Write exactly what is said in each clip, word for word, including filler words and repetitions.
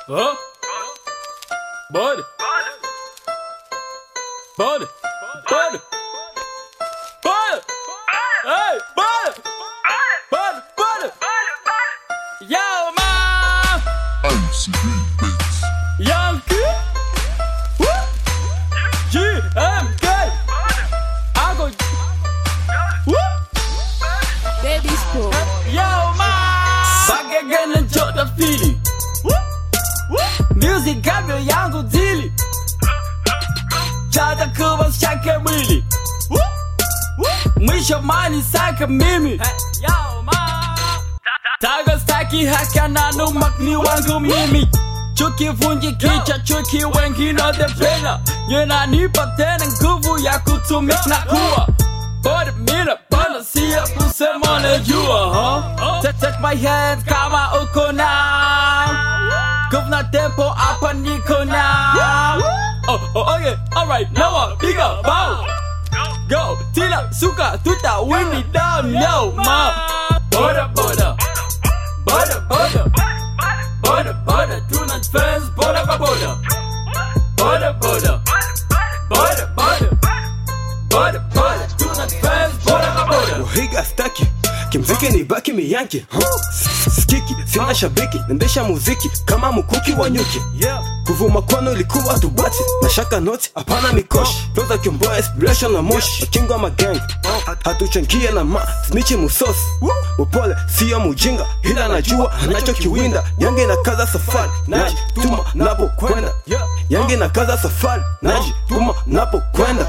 Huh? Bud. Bud. Bud. Bud. Hey, Bud. Bud. Bud. Yo, man. M C B Beats. Yankee. Woo. G M K. I go. Woo. Baby Spoon. Yo, man. Back again and enjoy the feeling. Music kabla yangu dili Chata kuwa shaka mwili Mwisho mani saka mimi Taga staki haka na numakni wangu mimi Chuki vunji kicha chuki wengine depena Nyena nipa tena nguvu ya kutumia na kuwa Bode mina bana siya kusema na jua huh? Take my hand kama uko na Govna tempo hapa niko now. Oh, oh, oh yeah, alright, now I big up, bow. Go, tila, suka, tuta, windy down, yo, ma. Boda, boda. Boda, boda. Boda, boda, tonight fans, boda, boda. Boda, boda. Boda, boda. Boda, boda, tonight fans, boda, boda. Wahiga staki kimziki ni baki miyanki huh? Skiki, sina shabiki nendesha muziki kama mkuki wa nyuki yeah. Kuvuma kwano ilikuwa tubati na shaka noti hapana mikoshi flow za kiomboa inspiration na moshi Wakingo ama gang uh, hatuchangie na ma snitchi musosi Upole siya mujinga hila najua anacho kiwinda Yangi na kaza safari naji tuma napo kwenda Yangi na kaza safari naji tuma napo kwenda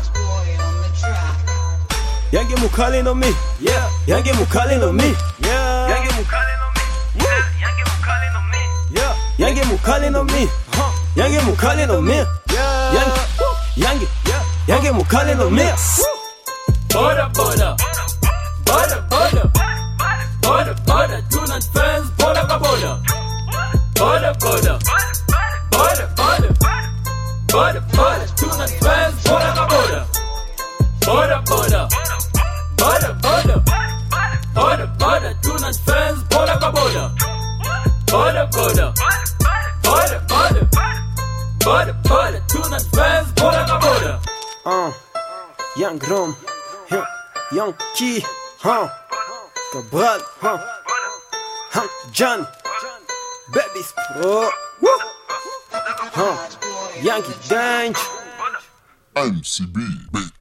Yangi mukali no me, yeah. Yangi mukali no me, yeah. Yangi mukali no me, yeah. Yangi mukali no me, yeah. Yangi mukali no me, huh? Yangi mukali no me, yeah. Yangi, Yangi, yeah. Yangi mukali no me. Boda, boda, boda, boda, boda, boda, tonight fans, boda, boda, boda, boda, boda, boda, boda, boda, tonight fans, boda, boda, boda, boda. Boda, boda, boda, boda, tonight fans, boda, boda, boda, boda, boda, boda, boda, boda, tonight fans, boda, boda. Uh, Young Rom, huh? Young Key, huh? Cabral, huh? Huh? John, Baby Spro, woo, huh? Yankee Danger. M C B Beats.